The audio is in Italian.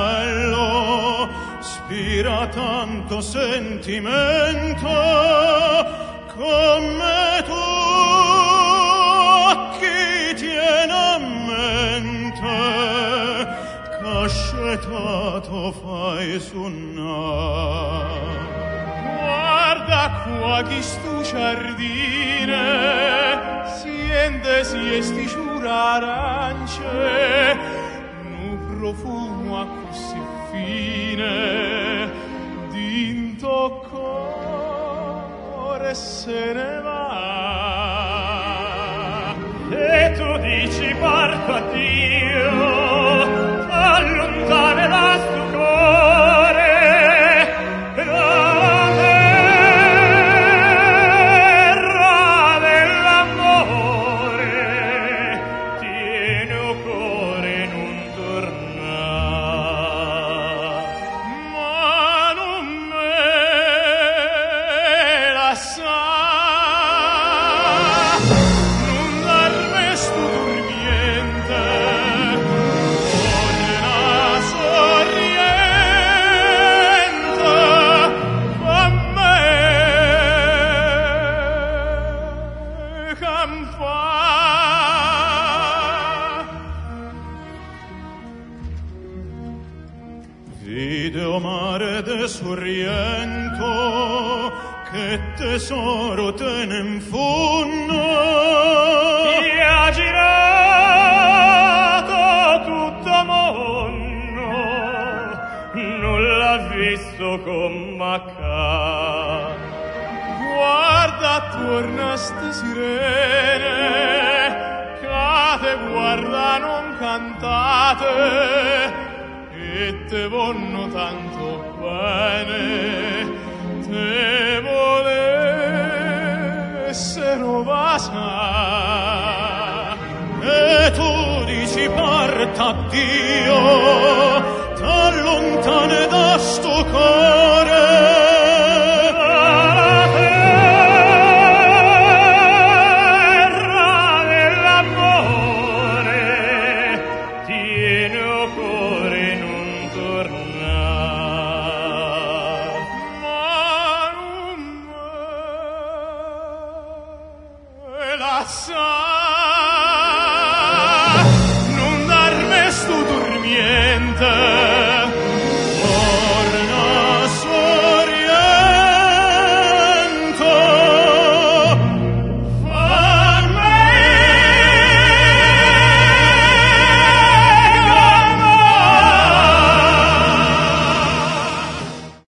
bello, spira tanto sentimento, come tu a chi tiene a mente, cascetato fai sunnar. Guarda qua chi stu giardine, siente si esti ciura arance, nu profumo a così fine, d'into cuore se ne va. E tu dici parto a Dio, allontane da sto cuore, la terra dell'amore, tiene o cuore non torna, ma non me la sa. Video mare de sorriento, che tesoro tene in fondo, e ha girato tutto mondo, non l'ha visto con macca. Guarda attorno a ste sirene, cate guarda non cantate, e te vonno tanto bene, te volessero vasa. E tu dici parta Dio, t'allontane da sto cuore, sa